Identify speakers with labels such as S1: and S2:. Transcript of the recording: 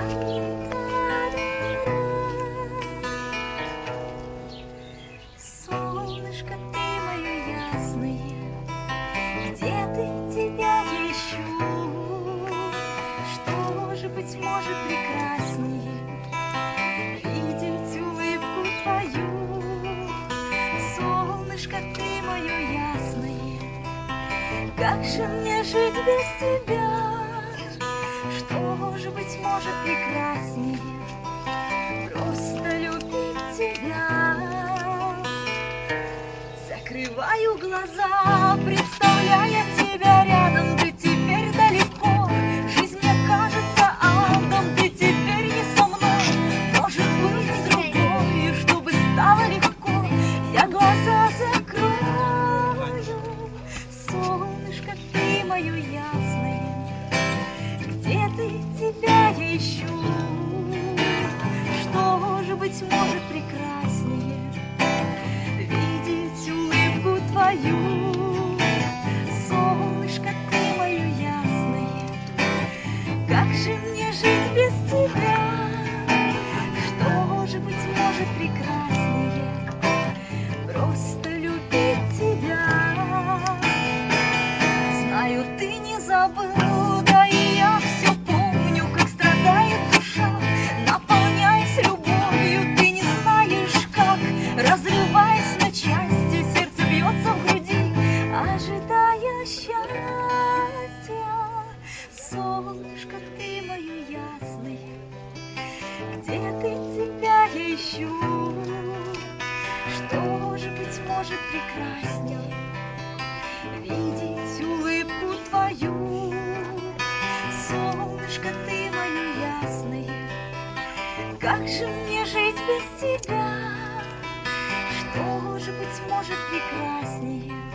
S1: Солнышко, ты мое ясное, где ты, тебя ищу? Что же, быть может, прекраснее видеть улыбку твою? Солнышко, ты мое ясное, как же мне жить без тебя? Что же, быть может, прекраснее просто любить тебя? Закрываю глаза, представляя тебя рядом, ты теперь далеко. Жизнь мне кажется адом, ты теперь не со мной. Может быть, с другой, чтобы стало легко, я глаза закрою. Солнышко, ты мое ясное, где ты, тебя я ищу? Что же, быть может, прекраснее видеть улыбку твою? Солнышко, ты мое ясное, как же мне жить без тебя? Что же, быть может, прекраснее просто любить тебя? Знаю, ты не забыл, да и я все помню, как страдает душа, наполняясь любовью, ты не знаешь как, разрываясь на части, сердце бьется в груди, ожидая счастья. Солнышко, ты мое ясное, где ты, тебя я ищу? Что же, быть может, прекраснее видеть улыбку твою? Солнышко, ты мое ясное, как же мне жить без тебя? Что же, быть может, прекраснее